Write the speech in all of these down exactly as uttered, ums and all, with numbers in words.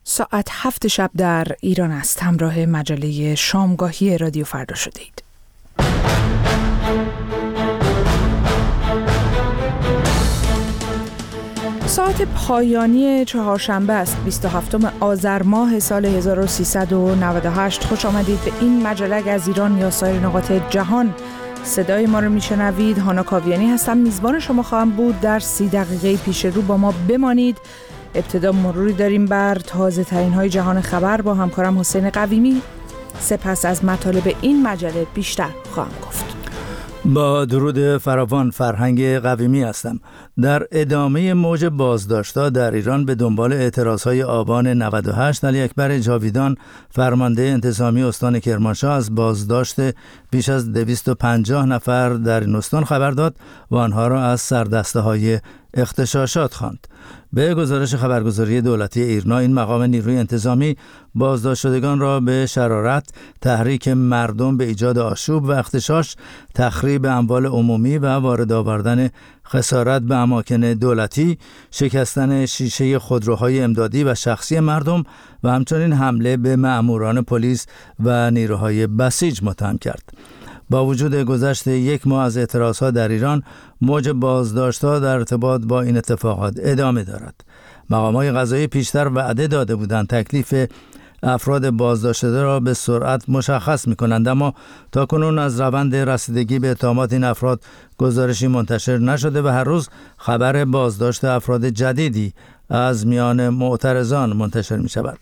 ساعت هفت شب در ایران است. همراه مجله شامگاهی رادیو فردا شدید. ساعت پایانی چهارشنبه است، بیست و هفتم آذر ماه سال هزار و سیصد و نود و هشت. خوش آمدید به این مجله از ایران یا سایر نقاط جهان. صدای ما رو میشنوید. هانا کاویانی هستم، میزبان شما خواهم بود. در سی دقیقه پیش رو با ما بمانید. ابتدا مروری داریم بر تازه ترین های جهان خبر با همکارم حسین قویمی. سپس از مطالب این مجله بیشتر خواهم گفت. با درود فراوان، فرهنگ قویمی هستم. در ادامه موج بازداشت‌ها در ایران به دنبال اعتراضهای آبان نود و هشت، علی اکبر جاویدان فرمانده انتظامی استان کرمانشاه از بازداشت بیش از دویست و پنجاه نفر در این استان خبر داد و آنها را از سردسته‌های اغتشاشات خواند. به گزارش خبرگزاری دولتی ایرنا، این مقام نیروی انتظامی بازداشت شدگان را به شرارت، تحریک مردم به ایجاد آشوب و اغتشاش، تخریب اموال عمومی و وارد آوردن خسارت به اماکن دولتی، شکستن شیشه خودروهای امدادی و شخصی مردم و همچنین حمله به مأموران پلیس و نیروهای بسیج متهم کرد. با وجود گذشت یک ماه از اعتراضها در ایران، موج بازداشت‌ها در ارتباط با این اتفاقات ادامه دارد. مقام‌های قضایی پیشتر وعده داده بودند تکلیف افراد بازداشت شده را به سرعت مشخص می‌کنند، اما تاکنون از روند رسیدگی به اتهامات این افراد گزارشی منتشر نشده و هر روز خبر بازداشت افراد جدیدی از میان معترضان منتشر می‌شود.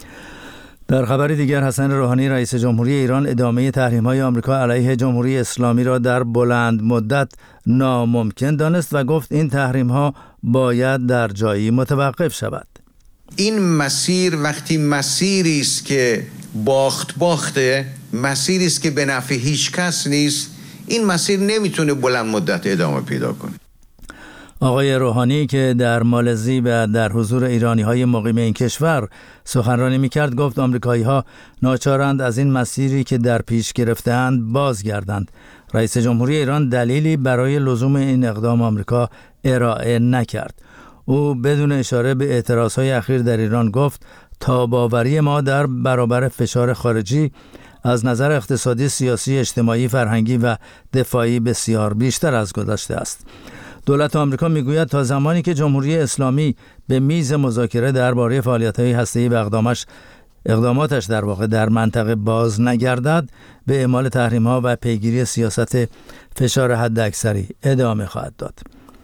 در خبری دیگر، حسن روحانی رئیس جمهوری ایران ادامه تحریم‌های آمریکا علیه جمهوری اسلامی را در بلند مدت ناممکن دانست و گفت این تحریم‌ها باید در جایی متوقف شود. این مسیر وقتی مسیری است که باخت باخته، مسیری است که به نفع هیچ کس نیست، این مسیر نمیتونه بلند مدت ادامه پیدا کنه. آقای روحانی که در مالزی و در حضور ایرانی‌های مقیم این کشور سخنرانی می‌کرد، گفت آمریکایی‌ها ناچارند از این مسیری که در پیش گرفته‌اند بازگردند. رئیس جمهوری ایران دلیلی برای لزوم این اقدام آمریکا ارائه نکرد. او بدون اشاره به اعتراضهای اخیر در ایران گفت تاب‌آوری ما در برابر فشار خارجی از نظر اقتصادی، سیاسی، اجتماعی، فرهنگی و دفاعی بسیار بیشتر از گذشته است. دولت آمریکا میگوید تا زمانی که جمهوری اسلامی به میز مذاکره درباره فعالیت‌های هسته‌ای و اقدامش اقداماتش در واقع در منطقه باز نگردد، به اعمال تحریم‌ها و پیگیری سیاست فشار حداکثری ادامه خواهد داد.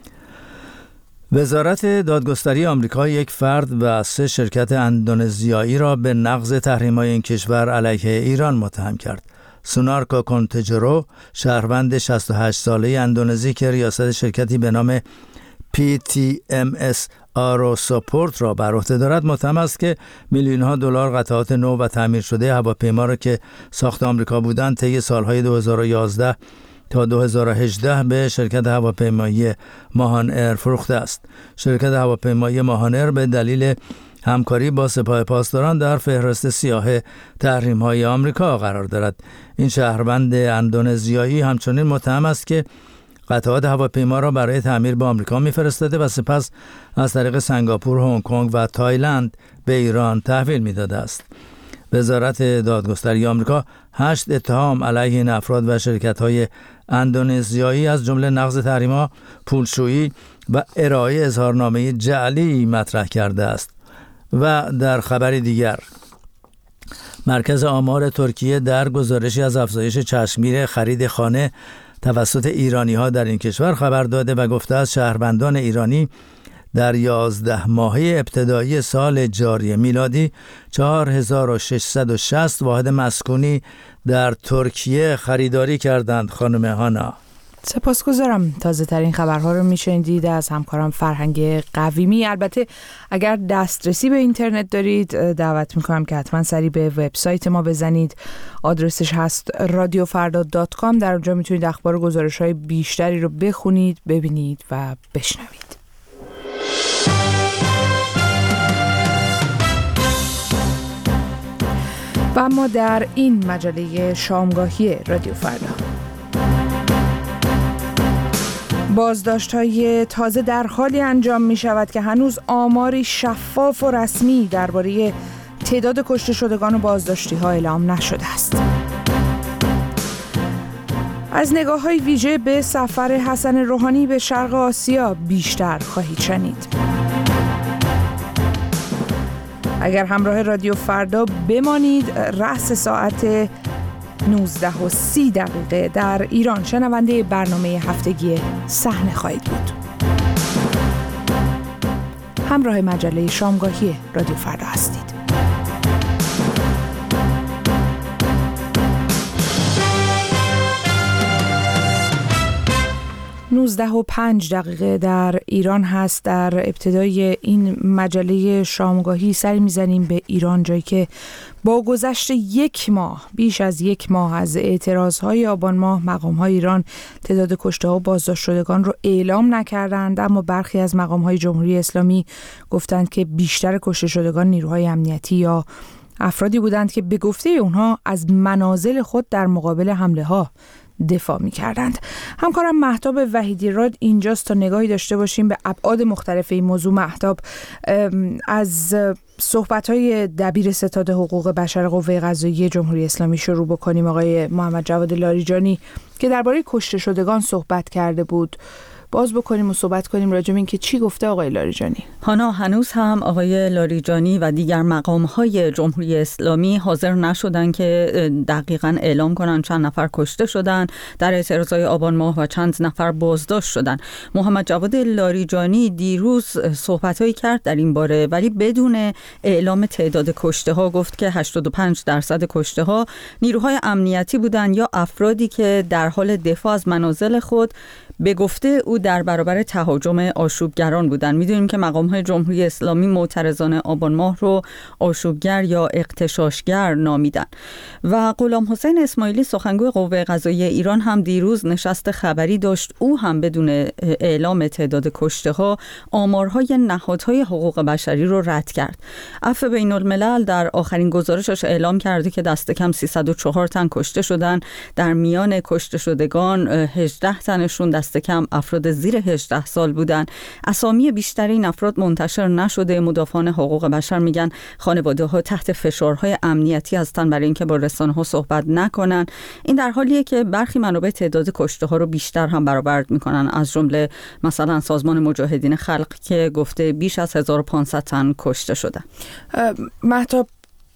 وزارت دادگستری آمریکا یک فرد و سه شرکت اندونزیایی را به نقض تحریم‌های این کشور علیه ایران متهم کرد. سونارکو کونتجرو، شهروند شصت و هشت ساله اندونزی که ریاست شرکتی به نام پی تی ام اس آرو سپورت را بر عهده دارد، متهم است که میلیون‌ها دلار قطعات نو و تعمیر شده هواپیما را که ساخت آمریکا بودند طی سال‌های دو هزار و یازده تا دو هزار و هجده به شرکت هواپیمایی ماهان ایر فروخته است. شرکت هواپیمایی ماهان ایر به دلیل همکاری با سپاه پاسداران در فهرست سیاه تحریم‌های آمریکا قرار دارد. این شهروند اندونزیایی همچنین متهم است که قطعات هواپیما را برای تعمیر به آمریکا می‌فرستاده و سپس از طریق سنگاپور، هنگ کنگ و تایلند به ایران تحویل می‌داده است. وزارت دادگستری آمریکا هشت اتهام علیه این افراد و شرکت‌های اندونزیایی از جمله نقض تحریم‌ها، پولشویی و ارائه اظهارنامه جعلی مطرح کرده است. و در خبری دیگر، مرکز آمار ترکیه در گزارشی از افزایش چشمگیر خرید خانه توسط ایرانی‌ها در این کشور خبر داده و گفته از شهروندان ایرانی در یازده ماهه ابتدایی سال جاری میلادی چهار هزار و ششصد و شصت واحد مسکونی در ترکیه خریداری کردند. خانم هانا، سپاسگزارم. تازه ترین خبرها رو میشنیدید از همکارم فرهنگ قویمی. البته اگر دسترسی به اینترنت دارید دعوت میکنم که حتما سری به وبسایت ما بزنید. آدرسش هست رادیو فردا دات کام. در اونجا میتونید اخبار و گزارش‌های بیشتری رو بخونید، ببینید و بشنوید. و اما در این مجله شامگاهی رادیو فردا، بازداشت‌های تازه در حالی انجام می‌شود که هنوز آماری شفاف و رسمی درباره تعداد کشته شدگان و بازداشتی‌ها اعلام نشده است. از نگاه‌های ویژه به سفر حسن روحانی به شرق آسیا بیشتر خواهید شنید. اگر همراه رادیو فردا بمانید، رأس ساعت نوزده و سی دقیقه در ایران شنونده برنامه هفتگی صحنه خواهید بود. همراه مجله شامگاهی رادیو فردا هستید. نوزده و پنج دقیقه در ایران هست. در ابتدای این مجله شامگاهی سری میزنیم به ایران، جایی که با گذشت یک ماه، بیش از یک ماه از اعتراضهای آبان ماه، مقام‌های ایران تعداد کشته‌ها و بازداشت شدگان رو اعلام نکردند، اما برخی از مقام‌های جمهوری اسلامی گفتند که بیشتر کشته شدگان نیروهای امنیتی یا افرادی بودند که به گفته اونها از منازل خود در مقابل حمله‌ها دفاع می کردند. همکارم مهتاب وحیدی راد اینجاست تا نگاهی داشته باشیم به ابعاد مختلف این موضوع. مهتاب، از صحبت‌های دبیر ستاد حقوق بشر قوه قضاییه جمهوری اسلامی شروع بکنیم. آقای محمد جواد لاریجانی که درباره کشته شدگان صحبت کرده بود، باز بکنیم و صحبت کنیم راجع به این که چی گفته آقای لاریجانی. هانا، هنوز هم آقای لاریجانی و دیگر مقام‌های جمهوری اسلامی حاضر نشدن که دقیقاً اعلام کنن چند نفر کشته شدن در اعتراضهای آبان ماه و چند نفر بازداشت شدن. محمد جواد لاریجانی دیروز صحبت‌هایی کرد در این باره، ولی بدون اعلام تعداد کشته‌ها گفت که هشتاد و پنج درصد کشته‌ها نیروهای امنیتی بودن یا افرادی که در حال دفاع از منازل خود به گفته او در برابر تهاجم آشوبگران بودند. میدونیم که مقام‌های جمهوری اسلامی معترضان آبان ماه رو آشوبگر یا اغتشاشگر نامیدن. و غلام حسین اسماعیلی سخنگوی قوه قضاییه ایران هم دیروز نشست خبری داشت. او هم بدون اعلام تعداد کشته‌ها آمارهای نهادهای حقوق بشری رو رد کرد. عفو بین الملل در آخرین گزارشش اعلام کرده که دست کم سیصد و چهار تن کشته شدن. در میان کشته شدگان هجده تنشون دست کم افراد زیر هجده سال بودن. اسامی بیشتر این افراد منتشر نشده. مدافعان حقوق بشر میگن خانواده ها تحت فشارهای امنیتی هستن برای اینکه با رسانه ها صحبت نکنن. این در حالیه که برخی منابع تعداد کشته ها رو بیشتر هم برآورد میکنن، از جمله مثلا سازمان مجاهدین خلق که گفته بیش از هزار و پانصد تن کشته شدن. مهتاب،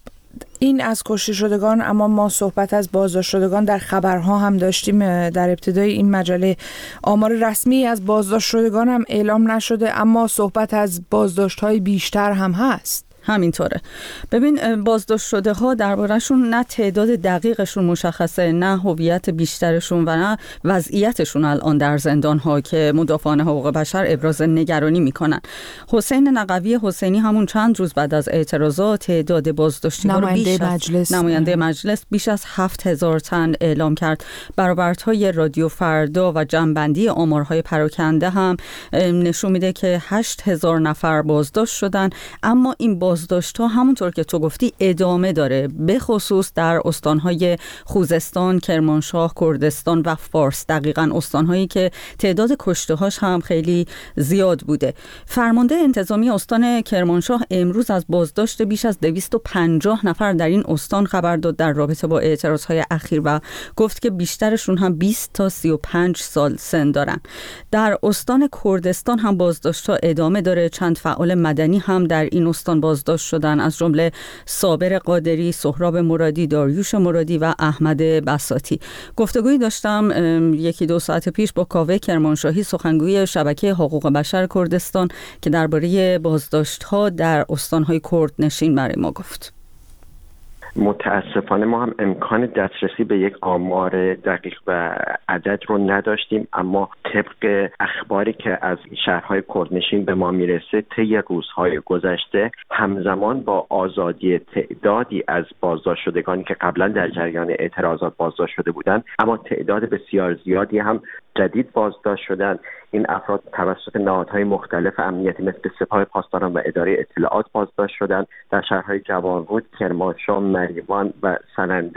این از کشته شدگان، اما ما صحبت از بازداشت شدگان در خبرها هم داشتیم. در ابتدای این مجله آمار رسمی از بازداشت شدگان هم اعلام نشده، اما صحبت از بازداشت‌های بیشتر هم هست. همینطوره. ببین، بازداشت شده ها درباره‌شون نه تعداد دقیقشون مشخصه، نه هویت بیشترشون و نه وضعیتشون الان در زندان ها که مدافعان حقوق بشر ابراز نگرانی میکنن. حسین نقوی حسینی همون چند روز بعد از اعتراضات تعداد بازداشتی‌ها رو بیش از نماینده مجلس بیش از هفت هزار تن اعلام کرد. برآوردهای رادیو فردا و جمع‌بندی آمارهای پراکنده هم نشون میده که هشت هزار نفر بازداشت شدن، اما این بازداشت‌ها همونطور که تو گفتی ادامه داره، به خصوص در استان‌های خوزستان، کرمانشاه، کردستان و فارس، دقیقاً استان‌هایی که تعداد کشته‌هاش هم خیلی زیاد بوده. فرمانده انتظامی استان کرمانشاه امروز از بازداشت بیش از دویست و پنجاه نفر در این استان خبر داد در رابطه با اعتراض‌های اخیر و گفت که بیشترشون هم بیست تا سی و پنج سال سن دارن. در استان کردستان هم بازداشت‌ها ادامه داره. چند فعال مدنی هم در این استان بازداشت شدن، از جمله صابر قادری، سهراب مرادی، داریوش مرادی و احمد بساطی. گفتگویی داشتم یکی دو ساعت پیش با کاوه کرمانشاهی، سخنگوی شبکه حقوق بشر کردستان، که درباره بازداشت‌ها در استان‌های کردنشین برای ما گفت. متاسفانه ما هم امکان دسترسی به یک آمار دقیق و عدد رو نداشتیم، اما طبق اخباری که از شهرهای کردنشین به ما میرسه، طی روزهای گذشته همزمان با آزادی تعدادی از بازداشت شدگانی که قبلا در جریان اعتراضات بازداشت شده بودند، اما تعداد بسیار زیادی هم جدید بازداشت شدن. این افراد توسط نهادهای مختلف امنیتی مثل سپاه پاسداران و اداره اطلاعات بازداشت شدند. در شهرهای جوانرود، کرمانشاه، مریوان و سنندج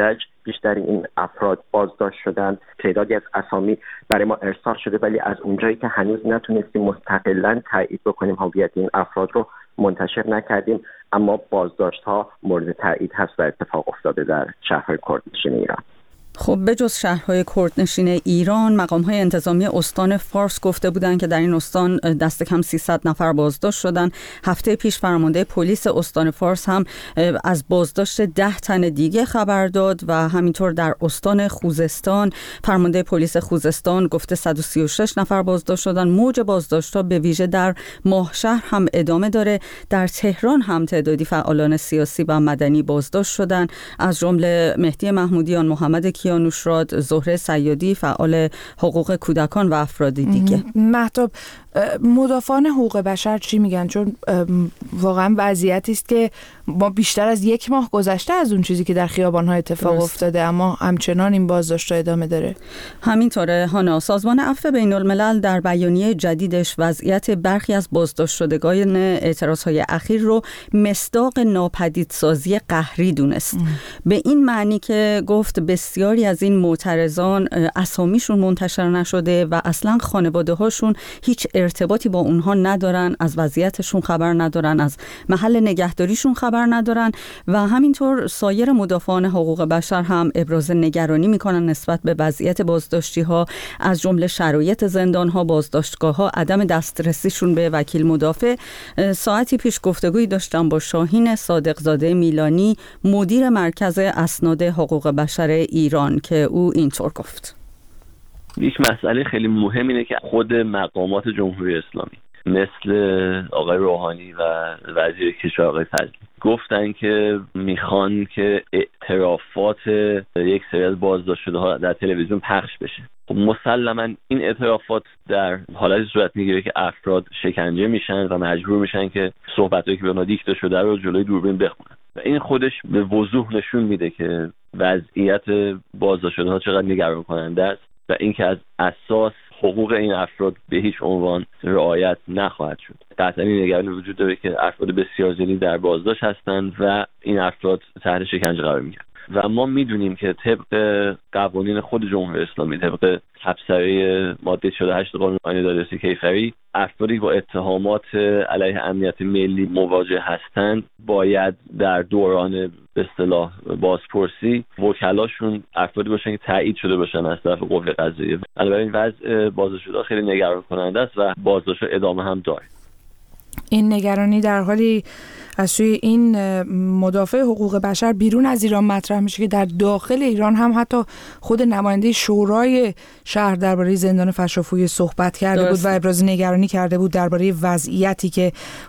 بیشتر این افراد بازداشت شدن. تعدادی از اسامی برای ما ارسال شده، ولی از اونجایی که هنوز نتونستیم مستقلاً تایید بکنیم هویت این افراد رو منتشر نکردیم، اما بازداشت ها مورد تایید هست و اتفاق افتاده در شهرهای کردنشین ایران. خب بجز شهرهای کردنشین ایران، مقام‌های انتظامی استان فارس گفته بودند که در این استان دست کم سیصد نفر بازداشت شدن. هفته پیش فرمانده پلیس استان فارس هم از بازداشت ده تن دیگه خبر داد و همینطور در استان خوزستان فرمانده پلیس خوزستان گفته صد و سی و شش نفر بازداشت شدن. موج بازداشت‌ها به ویژه در ماهشهر هم ادامه داره. در تهران هم تعدادی فعالان سیاسی و مدنی بازداشت شدن، از جمله مهدی محمودیان، محمد کیانوشراد، زهره صیادی، فعال حقوق کودکان و افراد دیگه. مهتاب، مدافعان حقوق بشر چی میگن؟ چون واقعا وضعیتی است که ما بیشتر از یک ماه گذشته از اون چیزی که در خیابان‌ها اتفاق درست. افتاده، اما همچنان این بازداشت‌ها ادامه داره. همینطوره هانا. سازمان عفو بین‌الملل در بیانیه جدیدش وضعیت برخی از بازداشت شدگان اعتراض‌های اخیر رو مصداق ناپدیدسازی قهری دونست. ام. به این معنی که گفت بسیاری از این معترضان اسامیشون منتشر نشده و اصلاً خانواده‌هاشون هیچ ارتباطی با اونها ندارن، از وضعیتشون خبر ندارن، از محل نگهداریشون خبر ندارن و همینطور سایر مدافعان حقوق بشر هم ابراز نگرانی میکنن نسبت به وضعیت بازداشتی‌ها، از جمله شرایط زندان‌ها، بازداشتگاه‌ها، عدم دسترسیشون به وکیل مدافع. ساعتی پیش گفتگویی داشتم با شاهین صادقزاده میلانی، مدیر مرکز اسناد حقوق بشر ایران، که او اینطور گفت: یک مسئله خیلی مهم اینه که خود مقامات جمهوری اسلامی مثل آقای روحانی و وزیر کشور آقای فضلی گفتن که میخوان که اعترافات یک سری از بازداشت شده ها در تلویزیون پخش بشه. خب مسلما این اعترافات در حالتی صورت میگیره که افراد شکنجه میشن و مجبور میشن که صحبتایی که به اونا دیکته شده رو جلوی دوربین بخونن و این خودش به وضوح نشون میده که وضعیت بازداشت شده ها چقدر نگران کننده است و اینکه از اساس حقوق این افراد به هیچ عنوان رعایت نخواهد شد. قطعاً این نگرانی وجود داره که افراد بسیار زیادی در بازداشت هستند و این افراد تحت شکنجه قرار میگیرند و ما میدونیم که طبق قوانین خود جمهوری اسلامی، طبق تبصره ماده چهل و هشت قانون آیین دادرسی کیفری، افرادی با اتهامات علیه امنیت ملی مواجه هستند باید در دوران به اصطلاح بازپرسی وکلاشون افرادی باشن که تایید شده باشن از طرف قوه قضاییه. بنابراین وضع بازداشت‌شده خیلی نگران کننده است و بازداشت ادامه هم داره. این نگرانی در حالی از سوی این مدافع حقوق بشر بیرون از ایران مطرح میشه که در داخل ایران هم حتی خود نماینده شورای شهر درباره زندان فشافوی صحبت کرده درست. بود و ابراز نگرانی کرده بود درباره وضعیتی که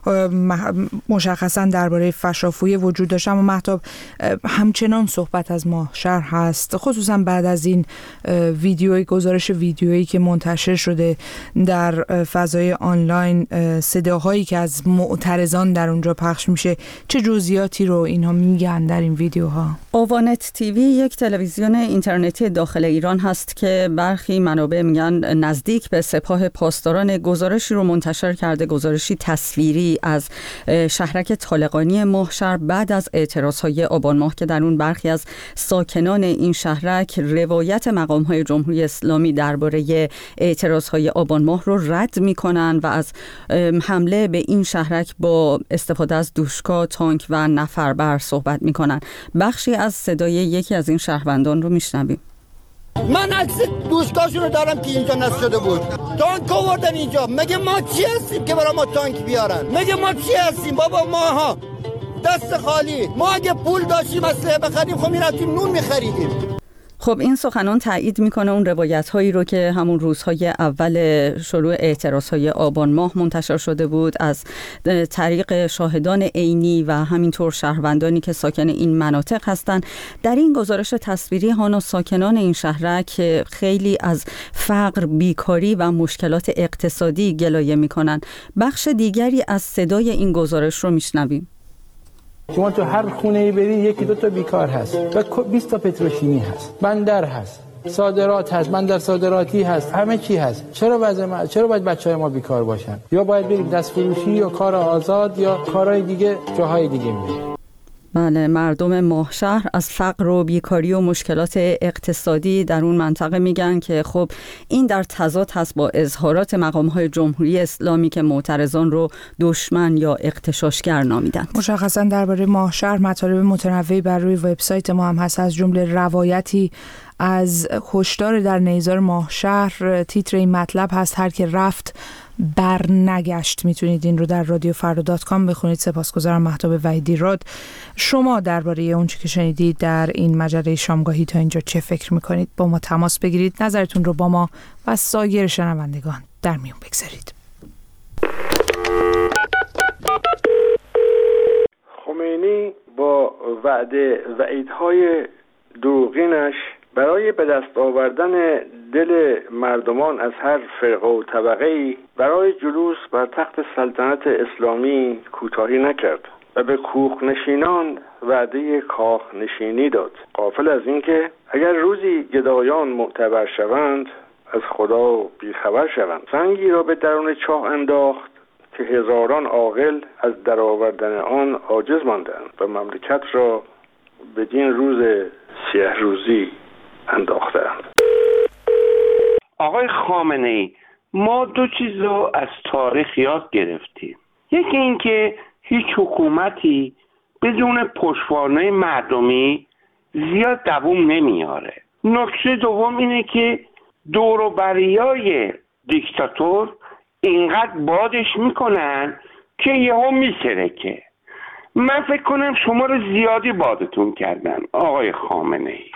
مشخصا درباره فشافوی وجود داشت. اما مهتاب، همچنان صحبت از ماهشهر هست، خصوصا بعد از این ویدیوی گزارش ویدیویی که منتشر شده در فضای آنلاین، صداهایی که از معترضان در اونجا پخش میشه. چه جزئیاتی رو اینها میگن در این ویدیوها؟ آوانت تیوی یک تلویزیون اینترنتی داخل ایران هست که برخی منابع میگن نزدیک به سپاه پاسداران گزارشی رو منتشر کرده، گزارشی تصویری از شهرک طالقانی ماهشهر بعد از اعتراضهای آبان ماه که در اون برخی از ساکنان این شهرک روایت مقام‌های جمهوری اسلامی درباره اعتراضهای آبان ماه رو رد میکنن و از حمله به این شهرک با استفاده از دوشکا، تانک و نفربر صحبت میکنن. بخشی از صدای یکی از این شهروندان رو میشنویم. من عکس دوشکاشون رو دارم که اینجا نصب شده بود. تانک آوردن اینجا. مگه ما چی هستیم که برای ما تانک بیارن؟ مگه ما چی هستیم بابا؟ ما ها دست خالی. ما اگه پول داشتیم اسلحه بخریم خب میرفتیم نون میخریدیم. خب این سخنان تایید میکنه اون روایت هایی رو که همون روزهای اول شروع اعتراض های آبان ماه منتشر شده بود از طریق شاهدان عینی و همینطور شهروندانی که ساکن این مناطق هستند. در این گزارش تصویری هانا ساکنان این شهرک خیلی از فقر، بیکاری و مشکلات اقتصادی گلایه میکنن. بخش دیگری از صدای این گزارش رو میشنویم. شما تو هر خونه‌ای بری یکی دو تا بیکار هست و بیست تا پتروشیمی هست، بندر هست، صادرات هست، بندر صادراتی هست، همه چی هست. چرا وضع ما چرا باید بچهای ما بیکار باشن؟ یا باید بریم دست فروشی یا کار آزاد یا کارهای دیگه جاهای دیگه میریم. بله، مردم ماهشهر از فقر و بیکاری و مشکلات اقتصادی در اون منطقه میگن که خب این در تضاد هست با اظهارات مقام‌های جمهوری اسلامی که معترضان رو دشمن یا اغتشاشگر نامیدند. مشخصا درباره ماهشهر مطالب متنوعی بر روی وبسایت ما هم هست، از جمله روایتی از هشدار در نیزار ماهشهر. تیتر این مطلب هست هر که رفت بر نگشت. میتونید این رو در رادیو فردا دات کام بخونید. سپاسگزارم مهتاب وحیدی راد. شما درباره اون چیزی که شنیدید در این مجله شامگاهی تا اینجا چه فکر میکنید؟ با ما تماس بگیرید، نظرتون رو با ما و سایر شنوندگان در میون بگذارید. خمینی با وعده وعیدهای دروغینش برای به دست آوردن دل مردمان از هر فرقه و طبقه‌ای برای جلوس بر تخت سلطنت اسلامی کوتاهی نکرد و به کوخ نشینان وعده کاخ نشینی داد، غافل از اینکه اگر روزی گدایان معتبر شوند از خدا بیخبر شوند. سنگی را به درون چاه انداخت که هزاران عاقل از درآوردن آن عاجز ماندند و مملکت را بدین روز سیه روزی انداختند. آقای خامنه‌ای، ما دو چیز رو از تاریخ یاد گرفتیم. یکی این که هیچ حکومتی بدون پشتوانه مردمی زیاد دوام نمیاره. نکته دوم اینه که دور و بریای دیکتاتور اینقدر بادش میکنن که یهو میسرکه. من فکر کنم شما رو زیادی بادتون کردن آقای خامنه‌ای.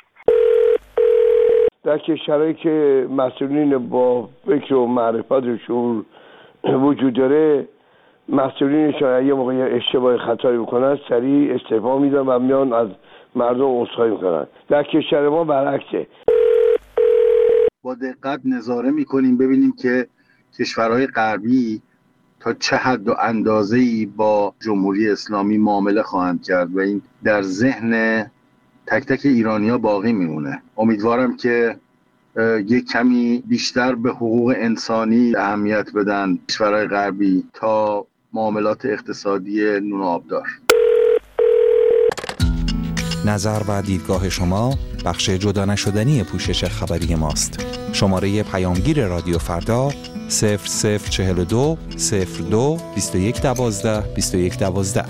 در کشورهایی که مسئولین با فکر و معرفت و شعور وجود داره، مسئولینشان یه موقع اشتباه خطایی بکنن سریع استعفا میدن و میان از مردم عذرخواهی میکنن. در کشور ما برعکسه. با دقت نظاره میکنیم ببینیم که کشورهای غربی تا چه حد و اندازه‌ای با جمهوری اسلامی معامله خواهند کرد و این در ذهن تک تک ایرانی‌ها باقی میمونه. امیدوارم که یک کمی بیشتر به حقوق انسانی اهمیت بدن کشورهای غربی تا معاملات اقتصادی نون و آبدار. نظر و دیدگاه شما بخش جدا نشدنی پوشش خبری ماست. شماره پیامگیر رادیو فردا صفر صفر چهل و دو صفر دو بیست و یک دوازده بیست و یک دوازده.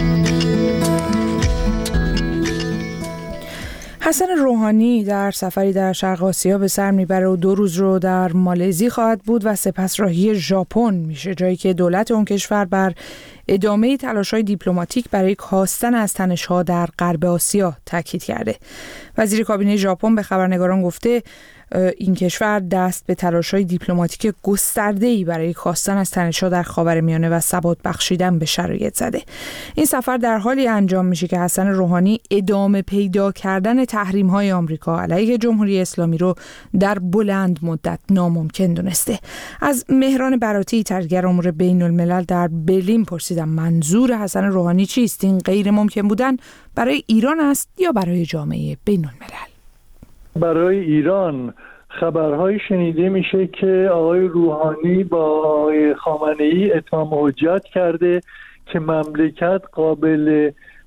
حسن روحانی در سفری در شرق آسیا به سر میبره و دو روز رو در مالزی خواهد بود و سپس راهی ژاپن میشه، جایی که دولت اون کشور بر ادامه تلاش‌های دیپلماتیک برای کاستن از تنش‌ها در غرب آسیا تاکید کرده. وزیر کابینه ژاپن به خبرنگاران گفته این کشور دست به تلاش‌های دیپلماتیک گسترده‌ای برای کاستن از تنش‌ها در خاورمیانه و ثبات بخشیدن به شرایط زده. این سفر در حالی انجام میشه که حسن روحانی ادامه پیدا کردن تحریم‌های آمریکا علیه جمهوری اسلامی رو در بلند مدت ناممکن دونسته. از مهران براتی ترجمانگر امور بین‌الملل در برلین پرسیدم منظور حسن روحانی چیست؟ این غیر ممکن بودن برای ایران است یا برای جامعه بین‌الملل؟ برای ایران خبرهای شنیده میشه که آقای روحانی با آقای خامنه‌ای اتمام حجت کرده که مملکت قابل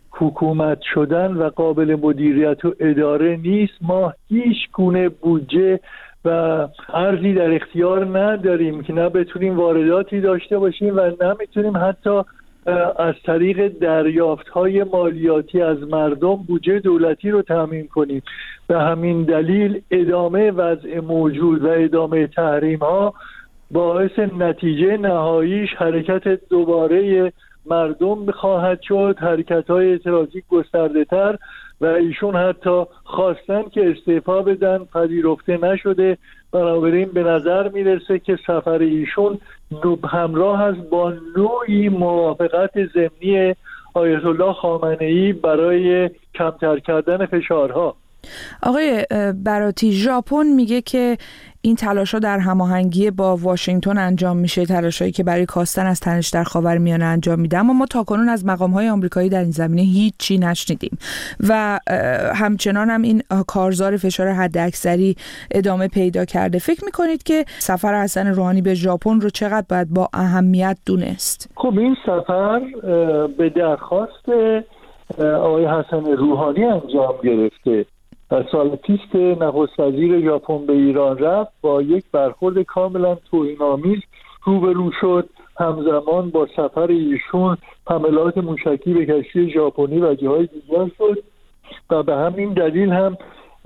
حکومت شدن و قابل مدیریت و اداره نیست. ما هیچ گونه بودجه و ارزی در اختیار نداریم که نه بتونیم وارداتی داشته باشیم و نه میتونیم حتی از طریق دریافت‌های مالیاتی از مردم بودجه دولتی رو تامین کنیم. به همین دلیل ادامه وضع موجود و ادامه تحریم‌ها باعث نتیجه نهاییش حرکت دوباره مردم خواهد شد، حرکت‌های اعتراضی گسترده‌تر و ایشون حتی خواستن که استعفا بدن، پذیرفته نشده. بنابراین به نظر میرسه که سفر ایشون همراه است با نوعی موافقت ضمنی آیت الله خامنه‌ای برای کمتر کردن فشارها. آقای براتی، ژاپن میگه که این تلاش‌ها در هماهنگی با واشنگتن انجام میشه، تلاشایی که برای کاستن از تنش در خاورمیانه انجام میده، اما ما تاکنون از مقام‌های آمریکایی در این زمینه هیچی نشنیدیم و همچنان هم این کارزار فشار حداکثری ادامه پیدا کرده. فکر میکنید که سفر حسن روحانی به ژاپن رو چقدر باید با اهمیت دونست؟ خب این سفر به درخواست آقای حسن روحانی انجام گرفته. سال پیش که نخست وزیر ژاپن به ایران رفت با یک برخورد کاملا توهین‌آمیز روبرو شد. همزمان با سفر ایشون حملات موشکی به کشتی ژاپنی و جاهای دیگر شد و به همین دلیل هم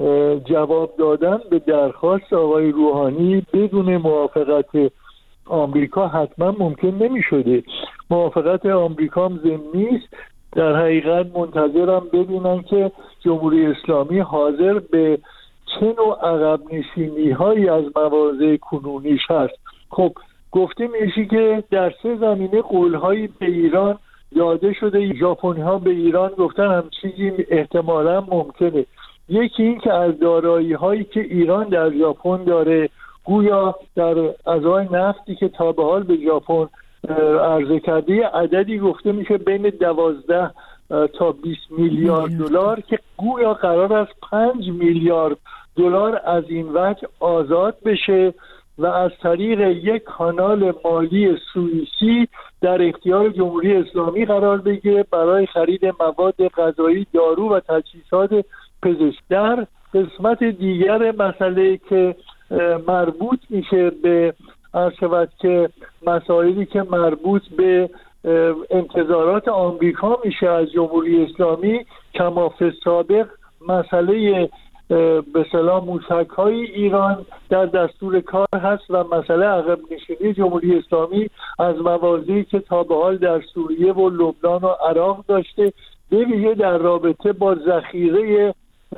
جواب دادن به درخواست آقای روحانی بدون موافقت آمریکا حتما ممکن نمی شده. موافقت آمریکا هم ضمنی است. در حقیقت منتظرم ببینن که جمهوری اسلامی حاضر به چه نوع عقب نشینی هایی از مواضع کنونیش هست. خب گفته میشه که در سه زمینه قولهایی به ایران داده شده. ژاپنی ها به ایران گفتن هم چیزی احتمالا ممکنه. یکی این که از دارایی هایی که ایران در ژاپن داره، گویا در ازای نفتی که تا به حال به ژاپن عرضه کرده عددی گفته میشه بین دوازده تا بیست میلیارد دلار که گویا قرار است پنج میلیارد دلار از این وجه آزاد بشه و از طریق یک کانال مالی سوئیسی در اختیار جمهوری اسلامی قرار بگیره برای خرید مواد غذایی، دارو و تجهیزات پزشکی. در قسمت دیگر مسئله که مربوط میشه به عرض که مسائلی که مربوط به انتظارات آمریکا میشه از جمهوری اسلامی، کما فی سابق مسئله به اصطلاح موشک‌های ایران در دستور کار هست و مسئله عقب نشینی جمهوری اسلامی از مواضعی که تا به حال در سوریه و لبنان و عراق داشته، به ویژه در رابطه با ذخیره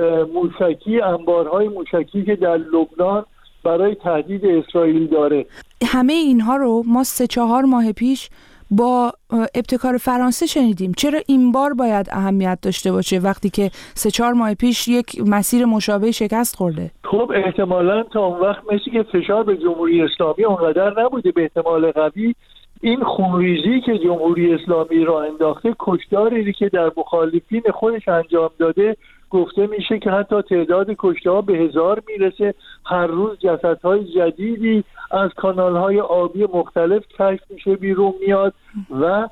موشکی، انبارهای موشکی که در لبنان برای تهدید اسرائیل داره. همه اینها رو ما سه چهار ماه پیش با ابتکار فرانسه شنیدیم. چرا این بار باید اهمیت داشته باشه وقتی که سه چهار ماه پیش یک مسیر مشابه شکست خورده؟ خب احتمالاً تا اون وقت مثل که فشار به جمهوری اسلامی اونقدر نبوده. به احتمال قوی این خونریزی که جمهوری اسلامی را انداخته، کشتاری که در مخالفین خودش انجام داده، گفته میشه که حتی تعداد کشته‌ها به هزار میرسه. هر روز جسدهای جدیدی از کانالهای آبی مختلف کشف میشه، بیرون میاد و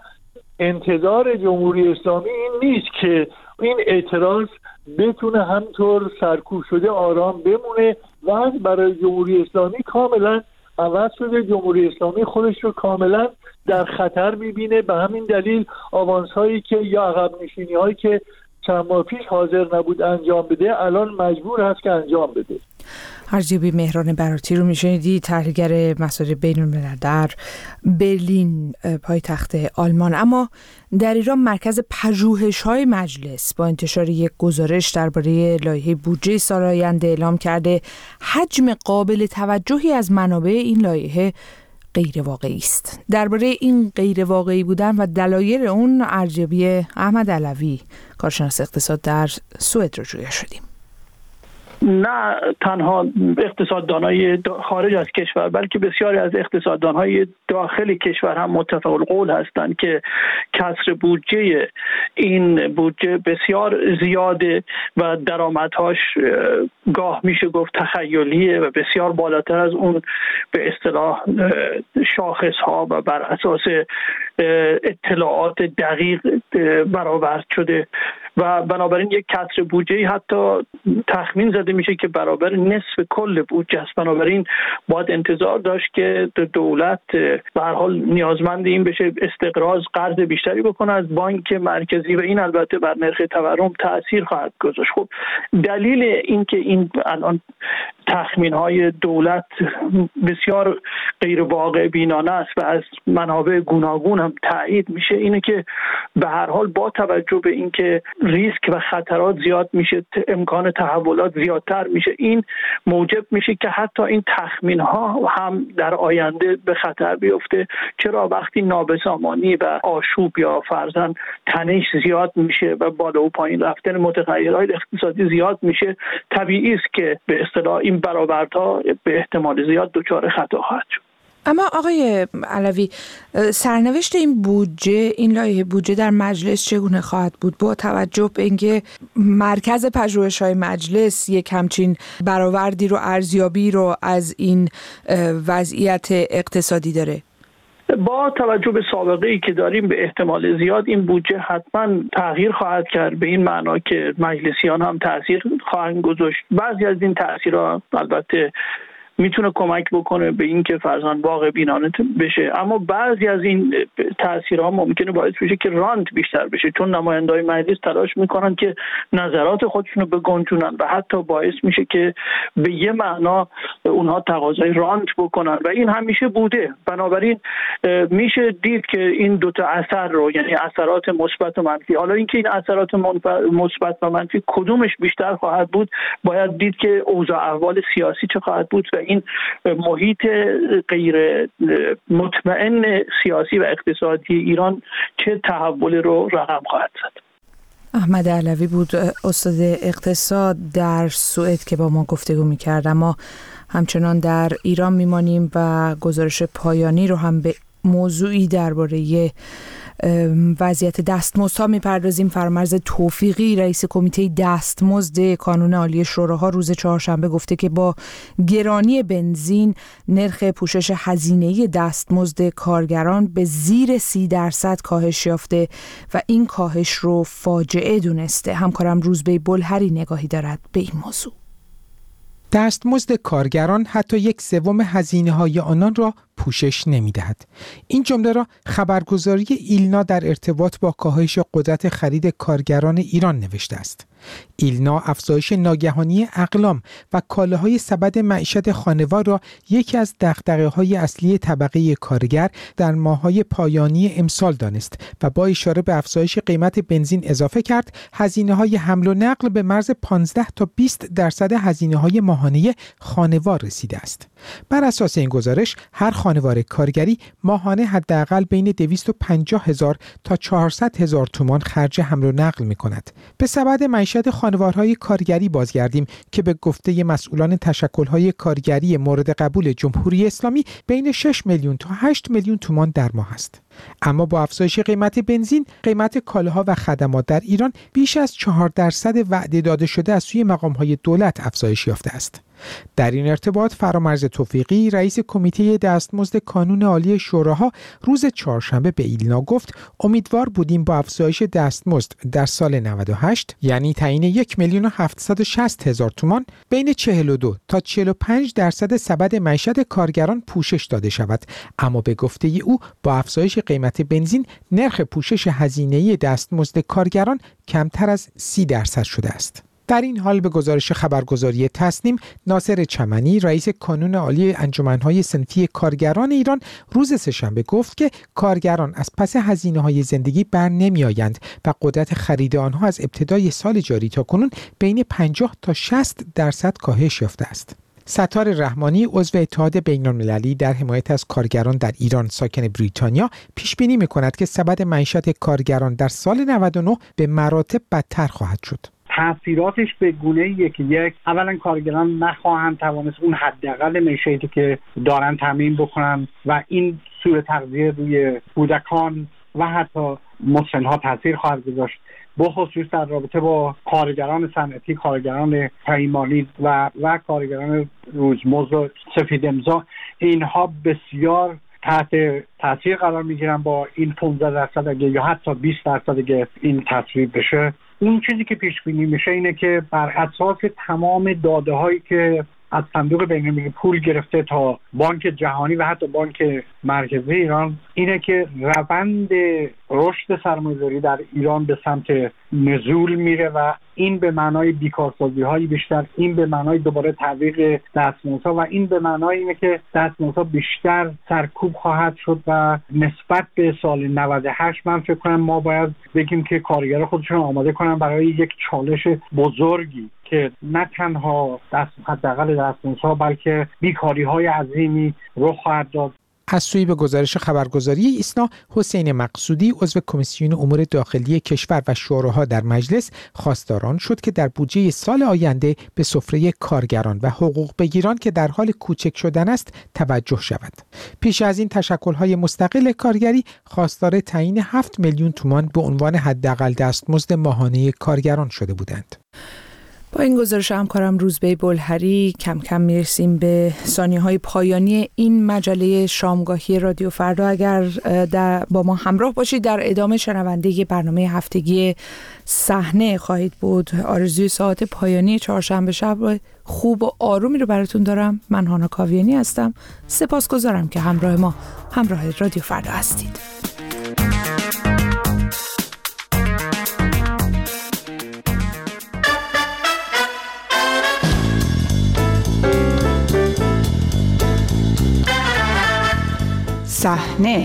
انتظار جمهوری اسلامی این نیست که این اعتراض بتونه همطور سرکوب شده آرام بمونه و برای جمهوری اسلامی کاملا عوض شده. جمهوری اسلامی خودش رو کاملا در خطر میبینه. به همین دلیل آوانس هایی که یا عقب نشینی هایی که چند ماه پیش حاضر نبود انجام بده، الان مجبور هست که انجام بده. ارجیابی مهران براتی رو میشنیدی، تحلیلگر مسائل بین‌الملل در برلین پایتخت آلمان. اما در ایران مرکز پژوهش‌های مجلس با انتشار یک گزارش درباره لایحه بودجه سال آینده اعلام کرده حجم قابل توجهی از منابع این لایحه غیر واقعی است. درباره این غیر واقعی بودن و دلایل اون ارجیابی احمد علوی، کارشناس اقتصاد در سوئد، رو جویا شدیم. نه تنها اقتصاددانای خارج از کشور بلکه بسیاری از اقتصاددانهای داخل کشور هم متفق القول هستند که کسر بودجه این بودجه بسیار زیاده و درآمدهاش گاه میشه گفت تخیلیه و بسیار بالاتر از اون به اصطلاح شاخصها و بر اساس اطلاعات دقیق برآورد شده و بنابراین یک کسر بودجه حتی تخمین زده میشه که برابر نصف کل بودجه است. بنابراین باید انتظار داشت که دولت به هر حال نیازمند این بشه استقراض، قرض بیشتری بکنه از بانک مرکزی و این البته بر نرخ تورم تأثیر خواهد گذاشت. خب دلیل این که این الان تخمین های دولت بسیار غیر واقع بینانه است و از منابع گوناگون هم تایید میشه اینه که به هر حال با توجه به اینکه ریسک و خطرات زیاد میشه، امکان تحولات زیادتر میشه، این موجب میشه که حتی این تخمین ها هم در آینده به خطر بیفته. چرا وقتی نابسامانی و آشوب یا فرضاً تنش زیاد میشه و بالا و پایین رفتن متغیرهای اقتصادی زیاد میشه، طبیعی است که به اصطلاح این برآوردها به احتمال زیاد دچار خطا خواهد شد. اما آقای علوی، سرنوشت این بودجه، این لایحه بودجه در مجلس چگونه خواهد بود با توجه به اینکه مرکز پژوهش‌های مجلس یک همچین برآوردی رو، ارزیابی رو از این وضعیت اقتصادی داره؟ با توجه به سابقه ای که داریم به احتمال زیاد این بودجه حتما تغییر خواهد کرد، به این معنا که مجلسیان هم تاثیر خواهند گذاشت. بعضی از این تاثیرها البته میتونه کمک بکنه به این که فرزند واقع بینانه بشه، اما بعضی از این تاثیرها ممکنه باعث بشه که رانت بیشتر بشه، چون نماینده‌های مجلس تلاش میکنن که نظرات خودشونو بگنجونن و حتی باعث میشه که به یه معنا اونها تقاضای رانت بکنن و این همیشه بوده. بنابراین میشه دید که این دوتا اثر رو، یعنی اثرات مثبت و منفی، حالا اینکه این اثرات مثبت و منفی کدومش بیشتر خواهد بود باید دید که اوضاع احوال سیاسی چه خواهد بود و این محیط غیر مطمئن سیاسی و اقتصادی ایران چه تحولی رو رقم خواهد زد. احمد علوی بود، استاد اقتصاد در سوئد که با ما گفتگو می‌کرد. اما همچنان در ایران میمانیم و گزارش پایانی رو هم به موضوعی درباره وضعیت دستمزدها میپردازیم. فرامرز توفیقی رئیس کمیته دستمزد کانون عالی شوراها روز چهارشنبه گفته که با گرانی بنزین نرخ پوشش هزینه‌ای دستمزد کارگران به زیر سی درصد کاهش یافته و این کاهش رو فاجعه دونسته. همکارم روزبه بلهری نگاهی دارد به این موضوع. دستمزد کارگران حتی یک سوم هزینه‌های آنان را پوشش نمی‌دهد. این جمله را خبرگزاری ایلنا در ارتباط با کاهش قدرت خرید کارگران ایران نوشته است. ایلنا افزایش ناگهانی اقلام و کالاهای سبد معیشت خانوار را یکی از دغدغه‌های اصلی طبقه کارگر در ماه‌های پایانی امسال دانست و با اشاره به افزایش قیمت بنزین اضافه کرد هزینه‌های حمل و نقل به مرز پانزده تا بیست درصد هزینه‌های ماهانه خانوار رسیده است. بر اساس این گزارش هر خانوار کارگری ماهانه حداقل بین دویست و پنجاه هزار تا چهارصد هزار تومان خرج حمل و نقل می‌کند. به سبد معیشت خانوارهای کارگری بازگردیم که به گفته مسئولان تشکل‌های کارگری مورد قبول جمهوری اسلامی بین شش میلیون تا هشت میلیون تومان در ماه است. اما با افزایش قیمت بنزین، قیمت کالاها و خدمات در ایران بیش از چهار درصد وعده داده شده از سوی مقام‌های دولت افزایش یافته است. در این ارتباط فرامرز توفیقی رئیس کمیته دستمزد کانون عالی شوراها روز چهارشنبه به ایلنا گفت امیدوار بودیم با افزایش دستمزد در سال نود و هشت یعنی تعیین یک میلیون و هفتصد و شصت هزار تومان بین چهل و دو تا چهل و پنج درصد سبد معیشت کارگران پوشش داده شود، اما به گفته او با افزایش قیمت بنزین نرخ پوشش هزینه‌ای دستمزد کارگران کمتر از سی درصد شده است. در این حال به گزارش خبرگزاری تصنیم، ناصر چمنی رئیس کانون عالی انجمن‌های صنفی کارگران ایران روز سه‌شنبه گفت که کارگران از پس هزینه‌های زندگی بر نمی‌آیند و قدرت خرید آنها از ابتدای سال جاری تا کنون بین پنجاه تا شصت درصد کاهش یافته است. ستار رحمانی عضو اتحاد بین‌المللی در حمایت از کارگران در ایران ساکن بریتانیا پیش بینی می‌کند که سبد معیشت کارگران در سال نود و نه به مراتب بدتر خواهد شد. تأثیراتش به گونه‌ایه که یک اولا کارگران نخواهند توانست اون حداقل معیشتی که دارن تامین بکنن و این سوء تغذیه روی کودکان و حتی مسن‌ها تاثیر خواهد گذاشت، بخصوص در رابطه با کارگران صنعتی، کارگران پیمانی و و کارگران روزمزد و سفید امضا. اینها بسیار تحت تاثیر قرار میگیرن با این پانزده درصد اگه یا حتی بیست درصد اگه این تصویب بشه. اون چیزی که پیش بینی میشه اینه که بر اساس تمام داده هایی که از صندوق بین‌المللی پول گرفته تا بانک جهانی و حتی بانک مرکزی ایران اینه که روند رشد سرمایه‌داری در ایران به سمت نزول میره و این به معنای بیکارسازی‌های بیشتر، این به معنای دوباره تعویق دستمزدها و این به معنای اینه که دستمزدها بیشتر سرکوب خواهد شد و نسبت به سال نود و هشت من فکر کنم ما باید بگیم که کارگرها خودشون آماده کنن برای یک چالش بزرگی که نه تنها دست حداقل دستمزدها بلکه بیکاری‌های عظیمی رخ خواهد داد. از سوی به گزارش خبرگزاری ایسنا، حسین مقصودی عضو کمیسیون امور داخلی کشور و شوراها در مجلس خواستاران شد که در بودجه سال آینده به سفره کارگران و حقوق بگیران که در حال کوچک شدن است توجه شود. پیش از این تشکل‌های مستقل کارگری خواستار تعیین هفت میلیون تومان به عنوان حداقل دستمزد ماهانه کارگران شده بودند. با این گزارش همکارم روزبه بلهری کم کم میرسیم به ثانیه‌های پایانی این مجله شامگاهی رادیو فردا. اگر با ما همراه باشید در ادامه شنونده برنامه هفتگی صحنه خواهید بود. آرزوی ساعت پایانی چهارشنبه شب خوب و آرومی رو براتون دارم. من هانا کاویانی هستم. سپاسگزارم که همراه ما همراه رادیو فردا هستید. صحنه،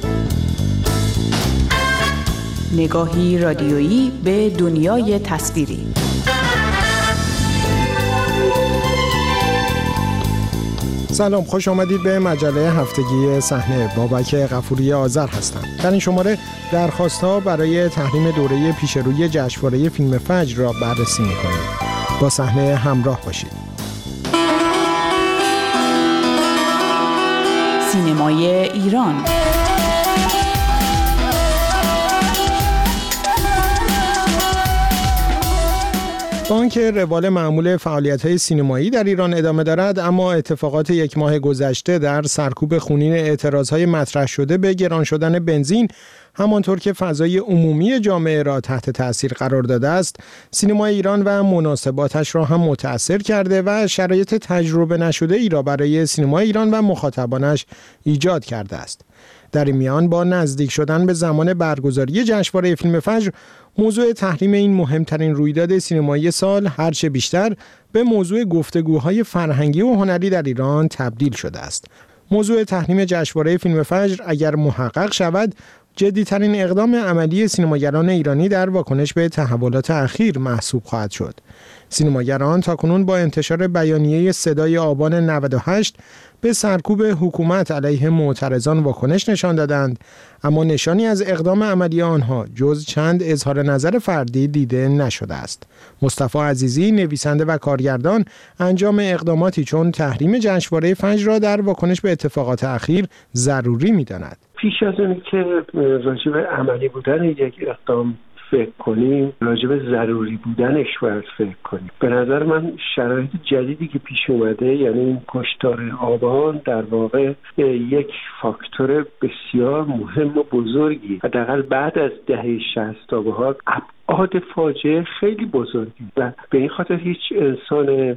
نگاهی رادیویی به دنیای تصویری. سلام، خوش آمدید به مجله هفتگی صحنه. بابک غفوری آذر هستم. در این شماره درخواست‌ها برای تحریم دوره پیشروی جشنواره فیلم فجر را بررسی می‌کنیم. با صحنه همراه باشید. سینمای ایران. با آنکه روال معمول فعالیت‌های سینمایی در ایران ادامه دارد، اما اتفاقات یک ماه گذشته در سرکوب خونین اعتراضهای مطرح شده به گران شدن بنزین، همانطور که فضای عمومی جامعه را تحت تأثیر قرار داده است، سینمای ایران و مناسباتش را هم متأثر کرده و شرایط تجربه نشده ای را برای سینمای ایران و مخاطبانش ایجاد کرده است. در این میان با نزدیک شدن به زمان برگزاری جشنواره فیلم فجر، موضوع تحریم این مهمترین رویداد سینمایی سال هرچه بیشتر به موضوع گفتگوهای فرهنگی و هنری در ایران تبدیل شده است. موضوع تحریم جشنواره فیلم فجر اگر محقق شود، جدی‌ترین اقدام عملی سینماگران ایرانی در واکنش به تحولات اخیر محسوب خواهد شد. سینماگران تاکنون با انتشار بیانیه صدای آبان نود و هشت به سرکوب حکومت علیه معترضان واکنش نشان دادند، اما نشانی از اقدام عملی آنها جز چند اظهار نظر فردی دیده نشده است. مصطفی عزیزی، نویسنده و کارگردان، انجام اقداماتی چون تحریم جشنواره فجر را در واکنش به اتفاقات اخیر ضروری می‌داند. پیش از اینکه که راجع به عملی بودن یک اقدام فکر کنیم، راجع به ضروری بودنش باید فکر کنیم. به نظر من شرایط جدیدی که پیش اومده، یعنی این کشتار آبان، در واقع یک فاکتور بسیار مهم و بزرگی، حداقل بعد از دهه شصت تا به حال ابعاد فاجعه خیلی بزرگی و به این خاطر هیچ انسان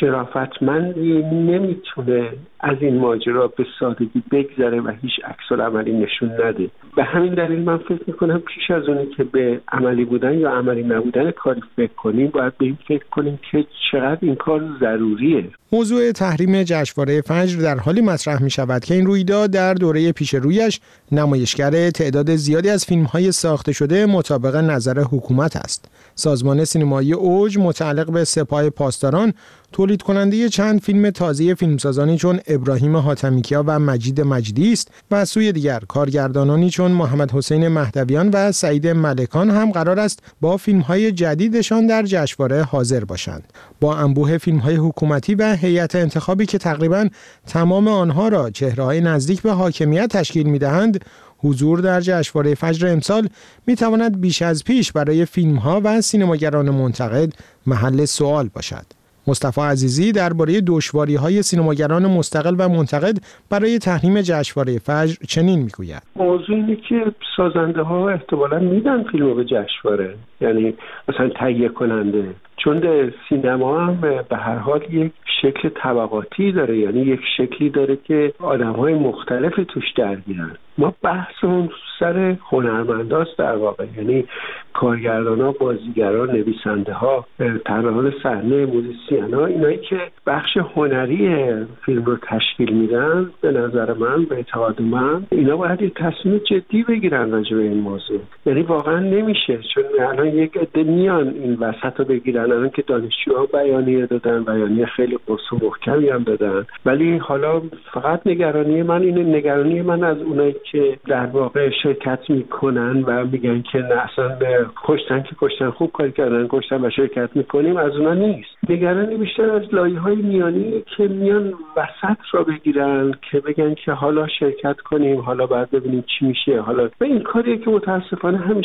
شرافتمندی نمیتونه از این ماجرا به سادگی بگذره و هیچ عکس‌العملی نشون نده. به همین دلیل من فکر میکنم پیش از اونی که به عملی بودن یا عملی نبودن کاری فکر کنیم، باید به این فکر کنیم که چقدر این کار ضروریه. موضوع تحریم جشنواره فجر در حالی مطرح می شود که این رویداد در دوره پیش رویش نمایشگر تعداد زیادی از فیلم‌های ساخته شده مطابق نظر حکومت است. سازمان سینمایی اوج متعلق به سپاه پاسداران تولید کننده چند فیلم تازه فیلمسازانی چون ابراهیم حاتمیکیا و مجید مجدی است و از سوی دیگر کارگردانانی چون محمد حسین مهدویان و سعید ملکان هم قرار است با فیلم‌های جدیدشان در جشنواره حاضر باشند. با انبوه فیلم‌های حکومتی و هیئت انتخابی که تقریباً تمام آنها را چهره‌های نزدیک به حاکمیت تشکیل می‌دهند، حضور در جشنواره فجر امسال می‌تواند بیش از پیش برای فیلم‌ها و سینماگران منتقد محل سوال باشد. مصطفی عزیزی درباره دشواری‌های سینماگران مستقل و منتقد برای تحریم جشنواره فجر چنین می‌گوید: موضوع اینه که سازنده‌ها احتمالاً میدن فیلمو به جشنواره، یعنی مثلا تهیه کننده، چون سینما هم به هر حال یک شکل طبقاتی داره، یعنی یک شکلی داره که آدم‌های مختلفی توش درگیرن. ما بحثمون سر هنرمنداست در واقع، یعنی کارگردان‌ها، بازیگران، نویسنده‌ها، طراحان صحنه، موزیسین‌ها، اینایی که بخش هنری فیلم رو تشکیل میدن، به نظر من، به اعتقاد من، اینا باید یک تصمیم جدی بگیرن راجع به این موضوع. یعنی واقعا نمیشه، چون الان یک عده میان این وسط رو بگیرن، الان که دانشجوها بیانیه دادن، بیانیه خیلی قصه و محکمی هم دادن، ولی حالا فقط نگرانی من اینه، نگرانی من از اونایی که در واقع شرکت میکنن و میگن که نه اصلا کشتن که کشتن، خوب کار کردن کشتن و شرکت میکنیم، از اونا نیست. نگرانی بیشتر از لایه‌های میانی که میان وسط را بگیرن که بگن که حالا شرکت کنیم، حالا بعد ببینیم چی میشه، حالا و این کاریه که متاسفانه همیشه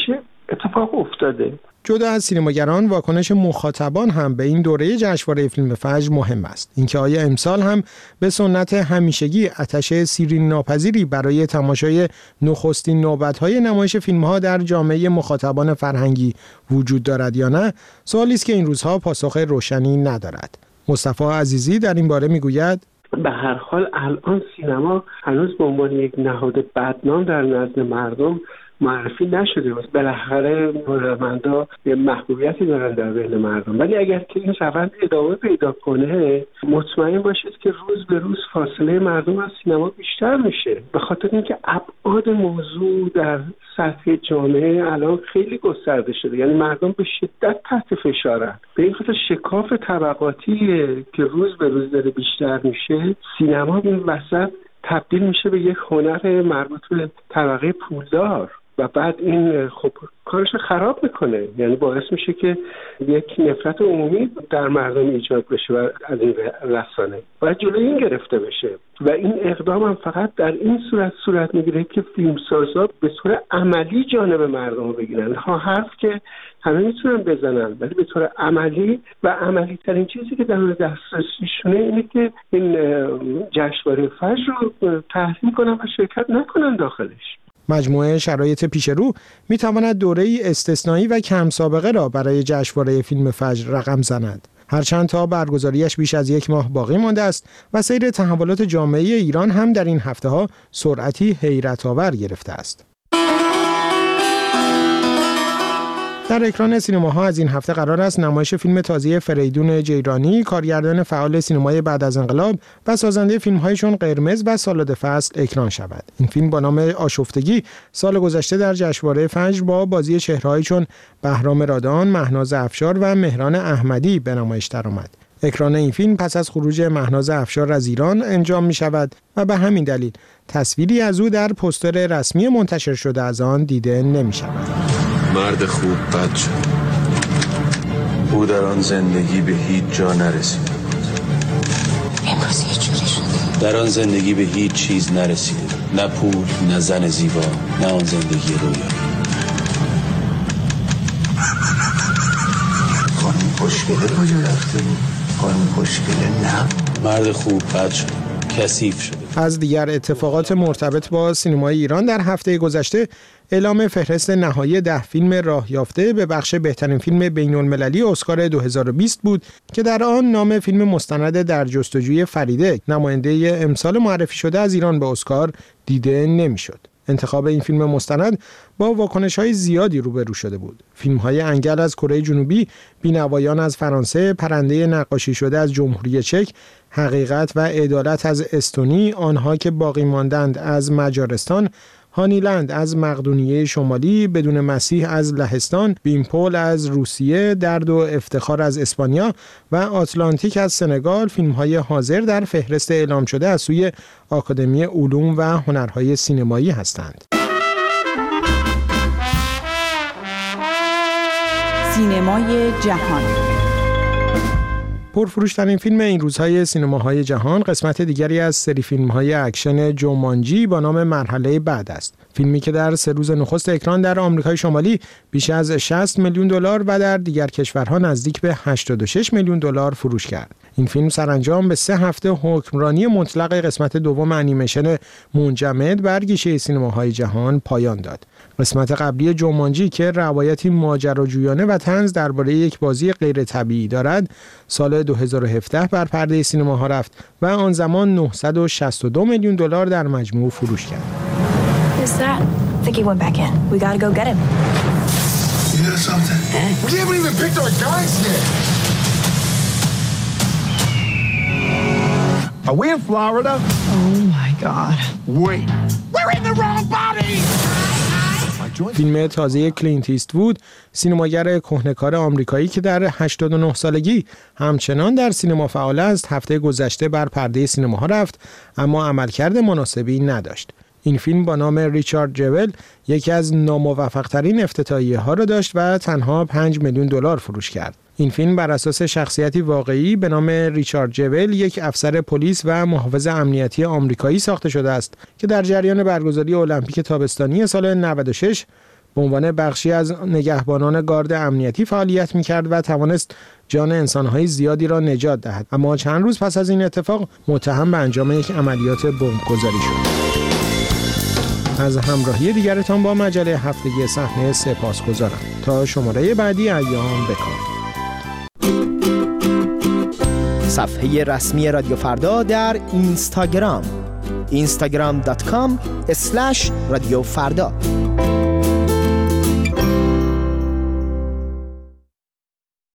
اتفاق افتاده. جدا از سینماگران، واکنش مخاطبان هم به این دوره جشنواره فیلم فجر مهم است. اینکه آیا امسال هم به سنت همیشگی آتش سیرین ناپذیری برای تماشای نخستین نوبت‌های نمایش فیلم‌ها در جامعه مخاطبان فرهنگی وجود دارد یا نه، سوالی است که این روزها پاسخ روشنی ندارد. مصطفی عزیزی در این باره میگوید: به هر حال الان سینما هنوز به عنوان یک نهاد بدنام در نزد مردم معرفی نشده. بالاخره هنرمندا یه محبوبیتی دارن در بین مردم، ولی اگر که این روند ادامه پیدا کنه مطمئن باشید که روز به روز فاصله مردم از سینما بیشتر میشه، به خاطر اینکه ابعاد موضوع در سطح جامعه الان خیلی گسترده شده. یعنی مردم به شدت تحت فشارن. به این خاطر شکاف طبقاتی که روز به روز داره بیشتر میشه، سینما این وسط تبدیل میشه به یک هنر مربوط به طبقه پولدار و بعد این خب کارش خراب میکنه. یعنی باعث میشه که یک نفرت عمومی در مردم ایجاد بشه و از این رسانه باید جلوی این گرفته بشه. و این اقدام هم فقط در این صورت صورت میگیره که فیلمسازا به طور عملی جانب مردم رو بگیرن. ها حرف که همه میتونن بزنن، ولی به طور عملی و عملی ترین چیزی که در دسترسیشونه اینه که این جشنواره فجر رو تحریم کنن و شرکت نکنن داخلش. مجموعه شرایط پیش رو می تواند دوره‌ای استثنایی و کم سابقه را برای جشنواره فیلم فجر رقم زند. هرچند تا برگزاریش بیش از یک ماه باقی مانده است و سیر تحولات جامعه ایران هم در این هفته‌ها سرعتی حیرت‌آور گرفته است. در اکران سینماها از این هفته قرار است نمایش فیلم تازه فریدون جیرانی، کارگردان فعال سینمای بعد از انقلاب و سازنده فیلم‌های چون قرمز و سالاد فصل اکران شود. این فیلم با نام آشفتگی سال گذشته در جشنواره فجر با بازی چهره‌هایی چون بهرام رادان، مهناز افشار و مهران احمدی به نمایش درآمد. اکران این فیلم پس از خروج مهناز افشار از ایران انجام می شود و به همین دلیل تصویری از او در پوستر رسمی منتشر شده از آن دیده نمی شود. مرد خوب بد شد. او در آن زندگی به هیچ جا نرسید. امروز یه جوری شده. در آن زندگی به هیچ چیز نرسیده. نه پول، نه زن زیبا، نه آن زندگی رویایی. خانم خوشگله کجا رفته بود؟ خانم خوشگله نه. مرد خوب بد شد. کثیف شده. از دیگر اتفاقات مرتبط با سینمای ایران در هفته گذشته اعلام فهرست نهایی ده فیلم راه یافته به بخش بهترین فیلم بین‌المللی اسکار دو هزار و بیست بود که در آن نام فیلم مستند در جستجوی فریده، نماینده امسال معرفی شده از ایران به اسکار، دیده نمی‌شد. انتخاب این فیلم مستند با واکنش‌های زیادی روبرو شده بود. فیلم‌های انگل از کره جنوبی، بینوایان از فرانسه، پرنده نقاشی شده از جمهوری چک، حقیقت و عدالت از استونی، آنها که باقی ماندند از مجارستان، هانیلند از مقدونیه شمالی، بدون مسیح از لهستان، بیمپول از روسیه، درد و افتخار از اسپانیا و آتلانتیک از سنگال فیلم‌های حاضر در فهرست اعلام شده از سوی آکادمی علوم و هنرهای سینمایی هستند. سینمای جهان. پرفروش‌ترین فیلم این روزهای سینماهای جهان قسمت دیگری از سری فیلم‌های اکشن جومانجی با نام مرحله بعد است. فیلمی که در سه روز نخست اکران در آمریکای شمالی بیش از شصت میلیون دلار و در دیگر کشورها نزدیک به هشتاد و شش میلیون دلار فروش کرد. این فیلم سرانجام به سه هفته حکمرانی مطلق قسمت دوم انیمیشن منجمد بر گیشه سینماهای جهان پایان داد. قسمت قبلی جومانجی که روایتی ماجراجویانه و طنز درباره یک بازی غیر طبیعی دارد، سال دو هزار و هفده بر پرده سینماها رفت و آن زمان نهصد و شصت و دو میلیون دلار در مجموع فروش کرد. Is that? I think he went back in. We gotta go get him. You hear something? We haven't even picked our guys yet. Are we in Florida? Oh my God. Wait. We're in the wrong body! فیلم تازه کلینت ایستوود، سینماگر کهنه‌کار آمریکایی که در هشتاد و نه سالگی همچنان در سینما فعال است، هفته گذشته بر پرده سینماها رفت اما عملکرد مناسبی نداشت. این فیلم با نام ریچارد جول یکی از ناموفق‌ترین افتتاحیه‌ها را داشت و تنها پنج میلیون دلار فروش کرد. این فیلم بر اساس شخصیتی واقعی به نام ریچارد جول، یک افسر پلیس و محافظ امنیتی آمریکایی ساخته شده است که در جریان برگزاری المپیک تابستانی سال نود و شش به عنوان بخشی از نگهبانان گارد امنیتی فعالیت می‌کرد و توانست جان انسان‌های زیادی را نجات دهد. اما چند روز پس از این اتفاق متهم به انجام یک عملیات بمبگذاری شد. از همراهی دیگرتان با مجله هفتگی صحنه سپاسگزارم. تا شماره بعدی ایام بکار. صفحه رسمی رادیو فردا در اینستاگرام اینستاگرام دات کام اسلش رادیو فردا.